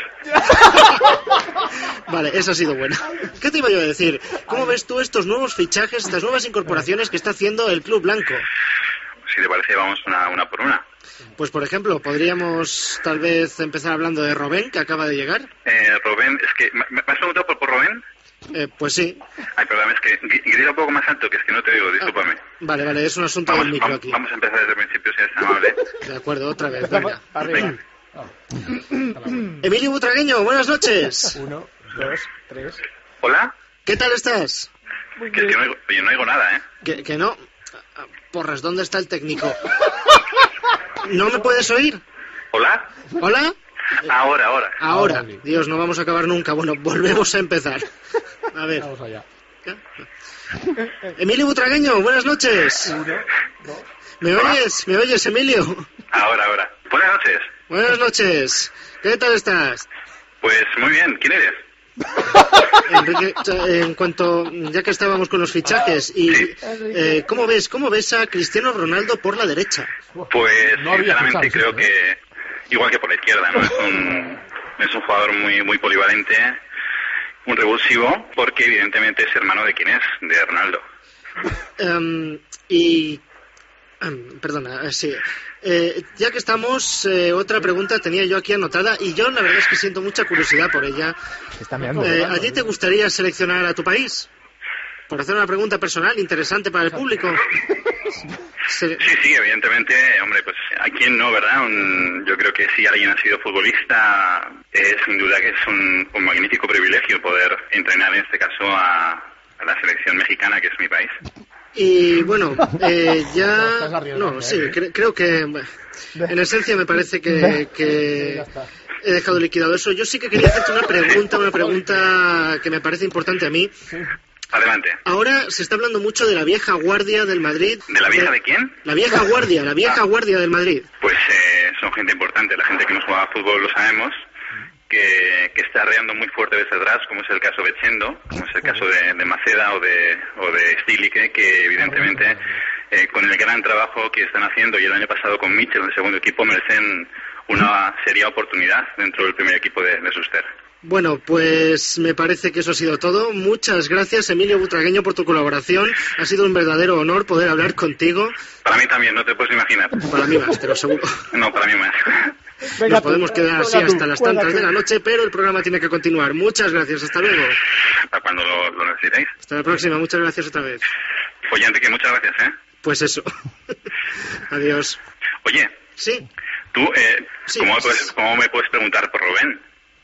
Vale, esa ha sido buena. ¿Qué te iba yo a decir? ¿Cómo ves tú estos nuevos fichajes, estas nuevas incorporaciones que está haciendo el Club Blanco? Si te parece, vamos una, una por una. Pues, por ejemplo, podríamos tal vez empezar hablando de Robén, que acaba de llegar. Eh, Rubén, es que... ¿Me, me has preguntado por, por Rubén? Eh, pues sí. Ay, perdón, es que gri- grita un poco más alto, que es que no te digo, discúlpame. Vale, vale, es un asunto Vamos, del micro vamos, aquí. vamos a empezar desde el principio, si eres amable. De acuerdo, otra vez, venga. Arriba. Emilio Butragueño, buenas noches. Uno, dos, tres. ¿Hola? ¿Qué tal estás? Que es que no oigo, oye, no oigo nada, ¿eh? Que, que no. Porras, ¿dónde está el técnico? ¿No me puedes oír? ¿Hola? ¿Hola? Ahora, ahora. Ahora. Dios, no vamos a acabar nunca. Bueno, volvemos a empezar. A ver. Vamos allá. Emilio Butragueño, buenas noches. ¿Me oyes? ¿Me oyes, Emilio? Ahora, ahora. Buenas noches. Buenas noches. ¿Qué tal estás? Pues muy bien, ¿quién eres? Enrique, en cuanto, ya que estábamos con los fichajes, y eh, ¿cómo ves, cómo ves a Cristiano Ronaldo por la derecha? Pues No había sinceramente fichado, creo sí, que igual que por la izquierda, ¿no? Es un, es un jugador muy muy polivalente, un revulsivo, porque evidentemente es hermano de quién es, de Ronaldo. Um, y, um, perdona, eh, sí. Eh, ya que estamos, eh, otra pregunta tenía yo aquí anotada y yo la verdad es que siento mucha curiosidad por ella. Está meando. Eh, ¿A ti te gustaría seleccionar a tu país? Por hacer una pregunta personal interesante para el público. Se- Sí, sí, evidentemente, hombre, pues a quién no, ¿verdad? Un- yo creo que si alguien ha sido futbolista, es sin duda que es un, un magnífico privilegio poder entrenar en este caso a, a la selección mexicana, que es mi país. Y bueno, eh, Estás ya... arriesgando, No, sí, ¿eh? cre- creo que... bueno, en esencia me parece que, que he dejado liquidado eso. Yo sí que quería hacerte una pregunta, una pregunta que me parece importante a mí. Adelante. Ahora se está hablando mucho de la vieja guardia del Madrid. ¿De la vieja de quién? La vieja guardia, la vieja Ah. guardia del Madrid. Pues eh, son gente importante, la gente que nos juega a fútbol lo sabemos, que, que está arreando muy fuerte desde atrás, como es el caso de Chendo, como es el caso de, de Maceda o de, o de Stilique, que evidentemente eh, con el gran trabajo que están haciendo y el año pasado con Mitchell, el segundo equipo, merecen una seria oportunidad dentro del primer equipo de, de Suster. Bueno, pues me parece que eso ha sido todo. Muchas gracias, Emilio Butragueño, por tu colaboración. Ha sido un verdadero honor poder hablar contigo. Para mí también, no te puedes imaginar. Para mí más, te lo aseguro. No, para mí más. Nos podemos quedar así hasta las tantas de la noche, pero el programa tiene que continuar. Muchas gracias, hasta luego. Para cuando lo, lo necesitéis. Hasta la próxima, muchas gracias otra vez. Oye, Enrique, muchas gracias, ¿eh? Pues eso. Adiós. Oye. Sí. Tú, eh, Sí. ¿cómo, me puedes, ¿cómo me puedes preguntar por Rubén?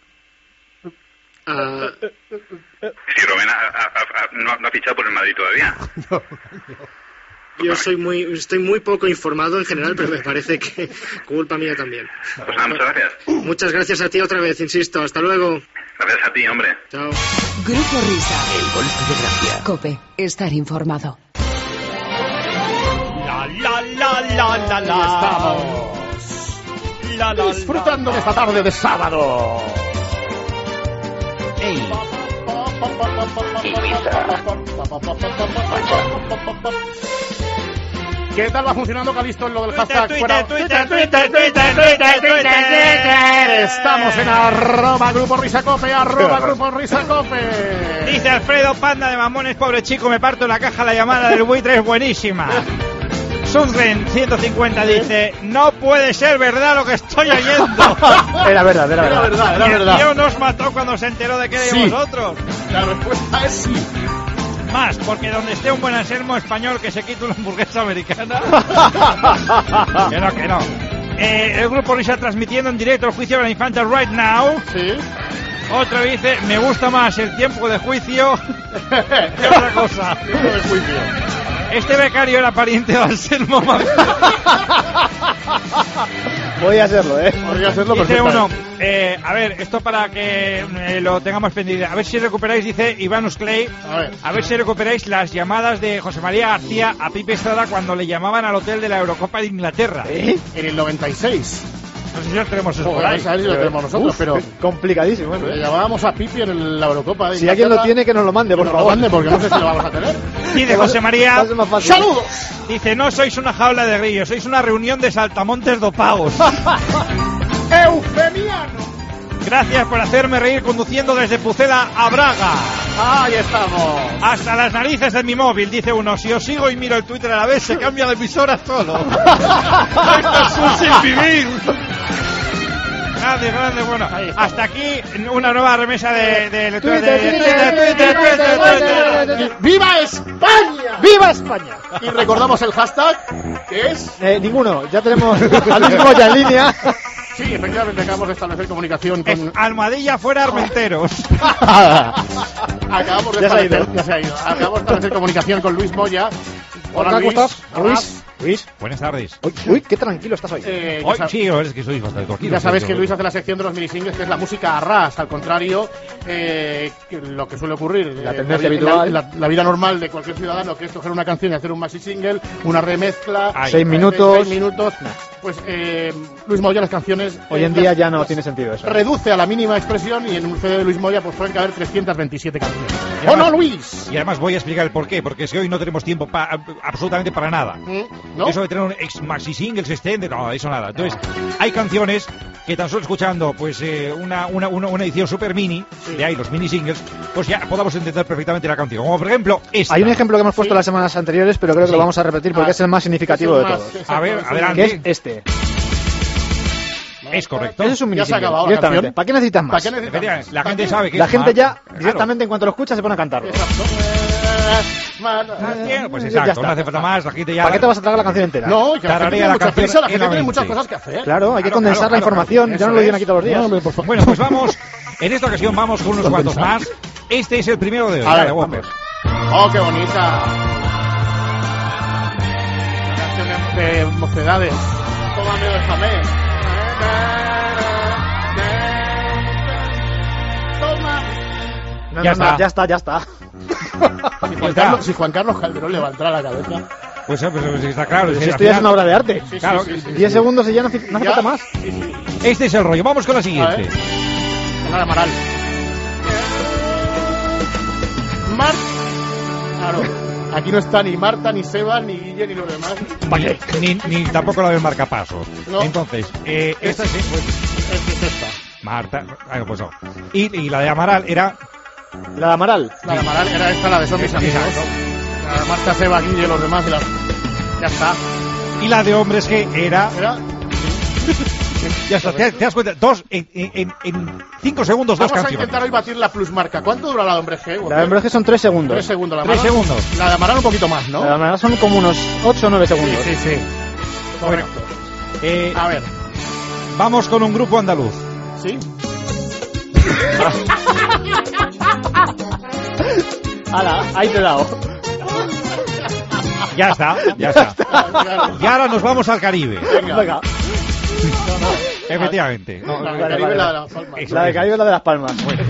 Ah, Si Rubén ha- ha- ha- no, no ha fichado por el Madrid todavía. yo soy muy, estoy muy poco informado en general, pero me parece que culpa mía también. Pues nada, muchas gracias. Muchas gracias a ti otra vez, insisto. Hasta luego. Gracias a ti, hombre. Chao. Grupo Risa. El golpe de gracia. Cope. Estar informado. La, la, la, la, la, la. Estamos La, la, disfrutando de esta tarde de sábado. Ey. ¿Qué tal va funcionando, Calisto, en lo del hashtag? Twitter, Fuera- Twitter, Twitter, Twitter, Twitter, Twitter. Estamos en arroba Grupo Risacope, arroba Grupo Risacope. Dice Alfredo Panda de Mamones, pobre chico, me parto la caja, la llamada del buitre es buenísima. Sundgren ciento cincuenta dice, no puede ser verdad lo que estoy oyendo. Era verdad, era verdad. Era verdad, era Y el verdad. tío nos mató cuando se enteró de que éramos Sí. nosotros. La respuesta es sí. Más, porque donde esté un buen anselmo español que se quite una hamburguesa americana. Que no, que no. eh, el grupo Risa transmitiendo en directo el juicio de la infanta right now. Sí. Otro dice, me gusta más el tiempo de juicio que otra cosa. Tiempo de juicio. Este becario era pariente de Anselmo Mancebo. Voy a hacerlo, ¿eh? Podría hacerlo Dice perfectamente. uno, eh, a ver, esto para que eh, lo tengamos pendiente. A ver si recuperáis, dice Ivanus Clay, A ver. a ver si recuperáis las llamadas de José María García a Pipe Estrada cuando le llamaban al hotel de la Eurocopa de Inglaterra. ¿Eh? En el noventa y seis. No sé si lo tenemos eso por Joder, ahí. a ver si lo tenemos nosotros, Uf, pero... es complicadísimo eso, Le ¿eh? llamábamos a Pipi en la Eurocopa de Si alguien lo Inglaterra. tiene, que nos lo mande, por Que nos lo favor. mande, porque no sé si lo vamos a tener. Dice José María, Va a ser más fácil. ¡Saludos! dice, no sois una jaula de grillos, sois una reunión de saltamontes dopados. ¡Eufemiano! Gracias por hacerme reír conduciendo desde Pucela a Braga. Ahí estamos. Hasta las narices de mi móvil, dice uno. Si os sigo y miro el Twitter a la vez, se cambia la emisora solo. Esto es un sin vivir. Grande, grande, bueno. Hasta aquí una nueva remesa de, de, de, Twitter, de- Twitter, de- Twitter, Twitter, Twitter, Twitter. ¡Viva España! ¡Viva España! Y recordamos el hashtag, que es... Eh, ninguno, ya tenemos a Luis Moya en línea. Sí, efectivamente acabamos de establecer comunicación Es con... Almohadilla fuera Armenteros. Acabamos de Ya se ha establecer... ido. Ya se ha ido. Acabamos de establecer comunicación con Luis Moya. Hola, ¿cómo Luis. estás? Hola. Luis. Luis. Buenas tardes. Uy, uy, qué tranquilo estás hoy. Eh, ya Hoy sab- sí, es que sois bastante tranquilos. Ya sabes ¿eh? que Luis hace la sección de los minisingles, que es la música a ras, al contrario, eh, que lo que suele ocurrir. La eh, tendencia vi- habitual. La, la vida normal de cualquier ciudadano, que es coger una canción y hacer un maxi single, una remezcla. Ay. Seis eh, minutos. Seis minutos. Pues eh, Luis Moya, las canciones. Hoy eh, en día las- ya no las tiene sentido eso. Reduce a la mínima expresión y en un C D de Luis Moya pues pueden caber trescientas veintisiete canciones. Y ¡Oh, además- no, Luis! Y además voy a explicar el porqué, porque es que hoy no tenemos tiempo pa- absolutamente para nada. ¿Mm? ¿No? Eso de tener un ex maxi singles extended, no, eso nada. Entonces, hay canciones que tan solo escuchando pues eh, una, una, una, una edición super mini, de ahí los mini singles, pues ya podamos entender perfectamente la canción. Como por ejemplo esta. Hay un ejemplo que hemos puesto Sí. las semanas anteriores, pero creo que Sí. lo vamos a repetir porque Ah, es el más significativo es de el más- todos. exacto, A ver, es el- adelante. Que es este. Es correcto. Ese es un Ya se ha minisingle, acabado la directamente. canción. ¿Para qué necesitas ¿Para más? qué necesitas? Efectivamente, la ¿Para gente qué? sabe que La es gente más- ya, claro. directamente en cuanto lo escucha, se pone a cantarlo. Exacto. Bien, pues Ya exacto, está. no hace falta más, la gente ya... ¿Para qué te vas a tragar la canción entera? No, que la gente Tararea tiene la mucha canción prisa, la gente tiene enamente. muchas cosas que hacer. Claro, hay que Claro, condensar claro, la claro. información. Ya Eso no lo dicen es. aquí todos los días. No, hombre, por favor. Bueno, pues vamos, en esta ocasión vamos con unos cuantos más. Este es el primero de hoy. A Dale, ver, Whopper. Oh, qué bonita. Una canción de, de mocedades. Tómame, déjame. Toma. No, Ya no, no, está. ya está, ya está. Si Juan, Carlos, si Juan Carlos Calderón levantara la cabeza. Pues, eh, pues, pues está claro. Pero es si que esto al ya es final- una obra de arte. Sí, sí, Claro, sí, sí, sí. Diez segundos y ya no hace no hace Ya. falta más. Sí, sí. Este es el rollo. Vamos con la A siguiente. ver. Ana Amaral. Mar. Claro. Aquí no está ni Marta, ni Seba, ni Guille, ni los demás. Ni, ni, ni tampoco la del marcapasos. No. Entonces, eh, esta sí, pues, Es, es esta. Marta, ah, pues no. Y, y la de Amaral era La de Amaral. La de Amaral era esta, la de Son mis Sí, amigos. exacto. La de Marta, Seba, Guille, los demás. Y la... Ya está. y la de Hombres G era. Era... Ya está, te, te das cuenta, dos en, en, en cinco segundos, dos Vamos a canciones. intentar hoy batir la plusmarca. ¿Cuánto dura la de Hombre G? La de Hombre G son tres segundos. Tres segundos. La Tres Amaral- segundos. La de Amaral un poquito más, ¿no? La de Amaral son como unos ocho o nueve segundos. Sí, sí, sí. Correcto. Eh, A ver. vamos con un grupo andaluz. ¿Sí? Hala, ahí te he dado. Ya está, ya está. Y ahora nos vamos al Caribe. Venga. Venga. Efectivamente. No, La de vale, Caribe, vale. la de Las Palmas. Eso. La de Caribe es la de Las Palmas. Bueno,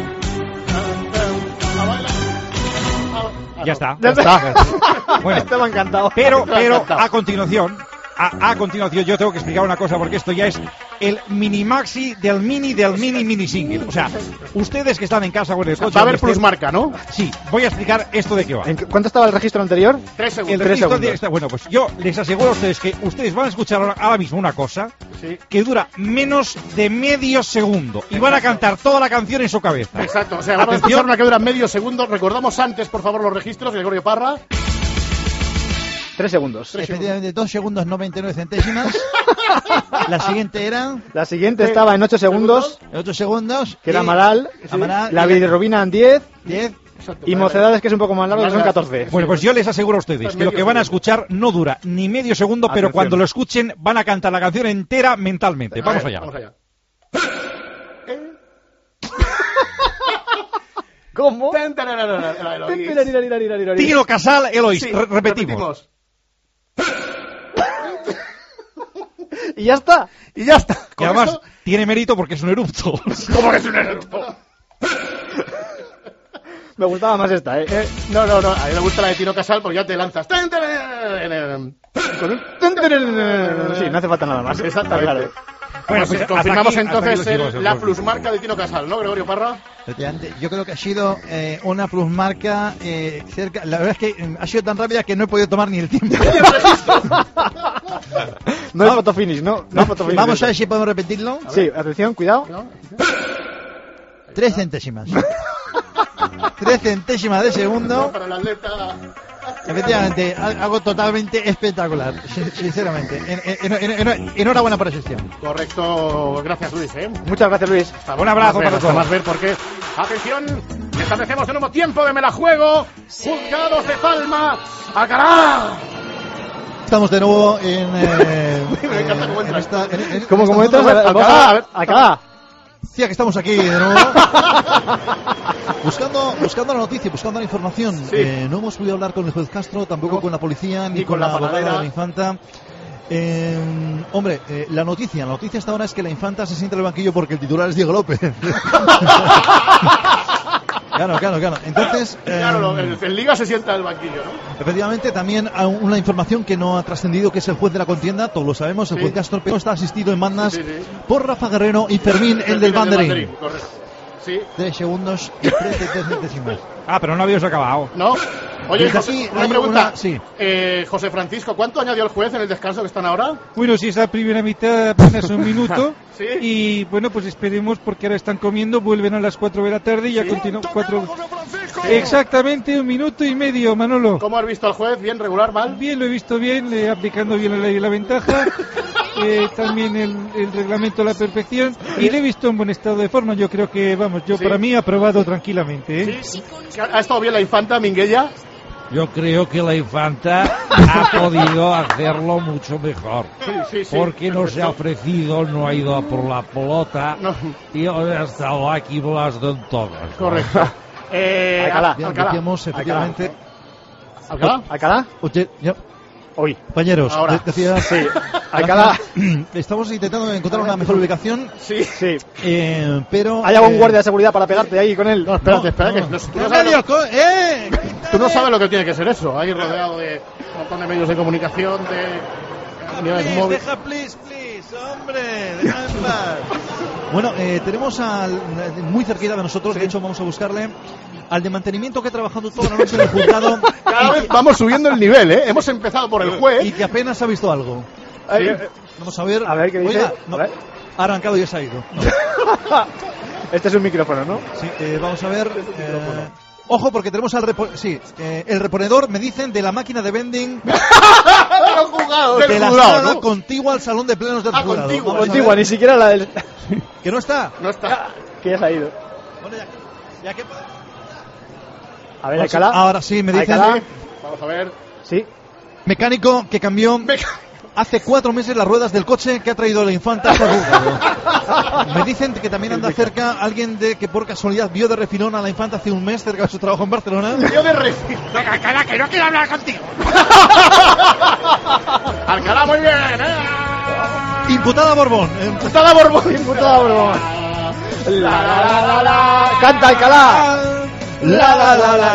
ya está. Ya está. Bueno, Este me ha encantado. pero, Me ha pero encantado. a continuación, a, a continuación yo tengo que explicar una cosa porque esto ya es el mini maxi del mini del mini mini single. O sea, ustedes que están en casa o en el coche. Va a haber donde estén- plusmarca, ¿no? Sí, voy a explicar esto de qué va. ¿En qué- ¿Cuánto estaba el registro anterior? Tres El segundos. tres registro segundos. de esta- bueno, pues yo les aseguro a ustedes que ustedes van a escuchar ahora, ahora mismo una cosa Sí. que dura menos de medio segundo y van a cantar toda la canción en su cabeza. Exacto. O sea, vamos a Atención. escuchar una que dura medio segundo. Recordamos antes, por favor, los registros. Gregorio Parra. Tres segundos. Efectivamente, dos segundos noventa y nueve centésimas. La siguiente era La siguiente estaba en ocho segundos, ocho segundos. que era y- Amaral. Amaral, La y- bilirrubina en diez. diez. Y Mocedades, que es un poco más largo, que son catorce. Bueno, pues yo les aseguro a ustedes que lo que van a escuchar no dura ni medio segundo, pero Atención. cuando lo escuchen van a cantar la canción entera mentalmente. Vamos allá. Vamos allá. ¿Cómo? Tino Casal, Eloís. Sí, Re- repetimos. Y ya está. Y ya está. Y además eso... tiene mérito porque es un erupto. ¿Cómo que es un erupto? Me gustaba más esta, ¿eh? eh no, no, no. A mí me gusta la de Tino Casal porque ya te lanzas. Sí, no hace falta nada más. Exactamente. Claro. Bueno, pues, pues confirmamos aquí, entonces el, la plusmarca de Tino Casal, ¿no, Gregorio Parra? Yo creo que ha sido eh, una plusmarca eh, cerca. La verdad es que eh, ha sido tan rápida que no he podido tomar ni el tiempo. No es fotofinish, ¿no? no, no finish vamos a ver si podemos repetirlo. Sí, atención, cuidado. Tres centésimas. Tres centésimas de segundo. Para el atleta. Efectivamente, algo totalmente espectacular, sinceramente. En, en, en, en, enhorabuena por la sesión. Correcto, gracias Luis. ¿eh? Muchas gracias Luis. Un abrazo para todos. Más ver porque, atención, establecemos el nuevo tiempo de Me la Juego. Juzgados de Palma, Alcalá. Estamos de nuevo en. Eh, Me encanta cómo entras. En esta, en, en, ¿Cómo, en cómo entras? Alcalá. Alcalá. Decía que estamos aquí de nuevo. buscando, buscando la noticia, buscando la información. Sí. Eh, no hemos podido hablar con el juez Castro, tampoco no. con la policía, ni, ni con, con la abogada de la infanta. Eh, hombre, eh, la noticia, la noticia hasta ahora es que la infanta se siente en el banquillo porque el titular es Diego López. Claro, claro, claro. Entonces, eh, claro, el, el Liga se sienta en el banquillo, ¿no? Efectivamente, también una información que no ha trascendido, que es el juez de la contienda, todos lo sabemos, el sí. juez Castro, pero está asistido en bandas sí, sí, sí. por Rafa Guerrero y Fermín, el, el del banderín. Correcto. Sí. Tres segundos y treinta y tres centésimas. Ah, pero no habíamos acabado. No. Oye, José, una pregunta. Una, sí. eh, José Francisco, ¿cuánto añadió el juez en el descanso que están ahora? Bueno, si esa primera mitad apenas un minuto. ¿Sí? Y bueno, pues esperemos porque ahora están comiendo, vuelven a las cuatro de la tarde y ya ¿Sí? continúan cuatro. Exactamente, un minuto y medio, Manolo. ¿Cómo has visto al juez? ¿Bien, regular, mal? Bien, lo he visto bien, eh, aplicando bien la, la ventaja. eh, también el, el reglamento a la perfección. Y le he visto en buen estado de forma. Yo creo que, vamos, yo ¿Sí? para mí aprobado tranquilamente. ¿eh? ¿Sí? ¿Ha estado bien la infanta, Minguella? Yo creo que la infanta ha podido hacerlo mucho mejor. Sí, sí, sí, porque no se ha ofrecido, no ha ido a por la pelota no. y ha estado aquí blando en todas. Correcto. ¿no? Eh, Alcalá. Bien, Alcalá. Decíamos, efectivamente. ¿Alcalá? ¿Alcalá? Oye, yo. Hoy. Compañeros, ahora. Decía, sí. Alcalá. Estamos intentando encontrar una mejor ubicación. Sí, sí. Eh, pero. ¿Hay algún eh, guardia de seguridad para pegarte ahí con él? No, espérate, no, espérate. No, que no, tú, no no sabes lo, eh, tú no sabes lo que tiene que ser eso. Ahí rodeado de un montón de medios de comunicación, de unidades móviles. Deja, please, please, hombre. Deja en paz. Bueno, eh, tenemos al muy cerquita de nosotros, sí. De hecho vamos a buscarle al de mantenimiento que ha trabajado toda la noche en el juzgado. Cada vez vamos subiendo el nivel, ¿eh? Hemos empezado por el juez. Y que apenas ha visto algo. Sí. Vamos a ver. A ver qué dice. Oiga, no, a ver. Ha arrancado y se ha ido. No. Este es un micrófono, ¿no? Sí, eh, vamos a ver. Eh, ojo, porque tenemos al repo sí, eh, el reponedor, me dicen, de la máquina de vending. jugado, de la jugado, sala ¿no? contigua al salón de plenos del ah, jurado. Contigua, contigua ni siquiera la del. Que no está. No está. Que ya se ha ido. Bueno, ya, ya que. A ver, Alcalá. Ahora sí, me dicen. Alcalá. Vamos a ver. Sí. Mecánico que cambió Meca... hace cuatro meses las ruedas del coche que ha traído la infanta hasta el juzgado. Me dicen que también anda cerca alguien de que por casualidad vio de refilón a la infanta hace un mes cerca de su trabajo en Barcelona. Vio de refilón. Venga, Alcalá, que no quiero hablar contigo. Alcalá, muy bien, ¿eh? Imputada Borbón. Imputada Borbón. Imputada Borbón. La, la, la, la, la. Canta Alcalá. La la la la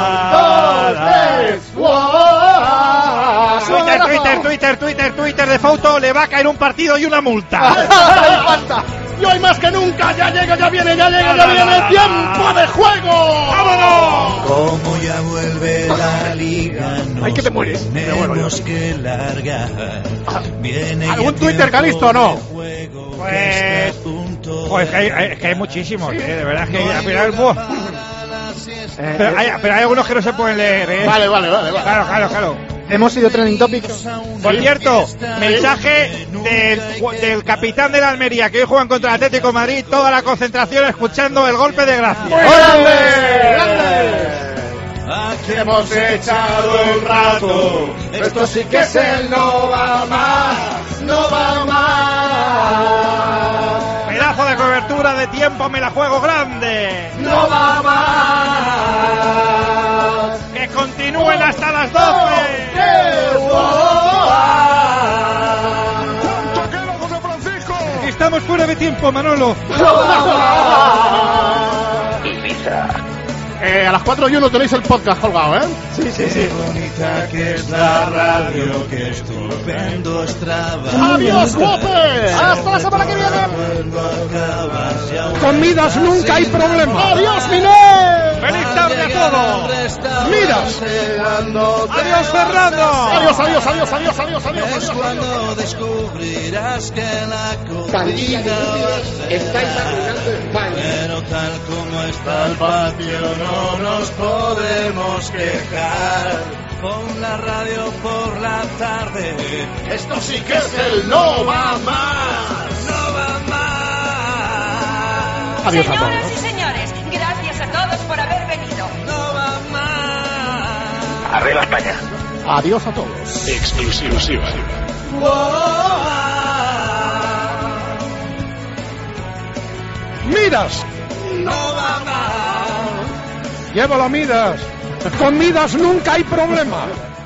la. Twitter, Twitter, Twitter, Twitter, Twitter de Fouto, le va a caer un partido y una multa. ¡Falta! Y hoy más que nunca, ya llega, ya viene, ya llega, ya viene, tiempo de juego. ¡Vámonos! Como ya vuelve la liga, ¡ay, que te mueres! Tenemos que largar. Viene ¿algún Twitter, Calisto, o no? Pues, pues que hay, hay, que hay muchísimos, sí. eh, de verdad que hay, pero, hay, eh, pero, hay, pero hay algunos que no se pueden leer, ¿eh? Vale, vale, vale, vale. Claro, claro, claro. Hemos sido trending topics. Por cierto, mensaje del, del capitán de la Almería, que hoy juegan contra el Atlético de Madrid, toda la concentración escuchando el golpe de gracia. ¡Grande! ¡Grande! hemos echado el rato. Esto sí que es el no va más, no va más. Pedazo de cobertura de tiempo, me la juego grande. No va más. Que continúen hasta las doce. Estamos fuera de tiempo, Manolo. Ibiza. Eh, a las cuatro y uno tenéis el podcast colgado, ¿eh? Sí, sí, sí. Qué bonita que es la radio, qué estupendo es trabajar. ¡Adiós, guapes! ¡Hasta la semana que viene! Comidas nunca hay problema. ¡Adiós, Miné! ¡Feliz tarde a todos! ¡Miras! ¡Adiós, Fernando! ¡Adiós, adiós, adiós, adiós, adiós, adiós! Es cuando descubrirás que la Pandilla de inútiles, estáis arruinando España. Pero tal como está el patio no nos podemos quejar. Pon la radio por la tarde. Esto sí que es el no va más. No va más. Adiós a Señoras todos. y señores, gracias a todos por haber venido. No va más. Arriba España. Adiós a todos. Exclusiva. Midas. No va más. Llévalo, Midas. Con Midas nunca hay problema.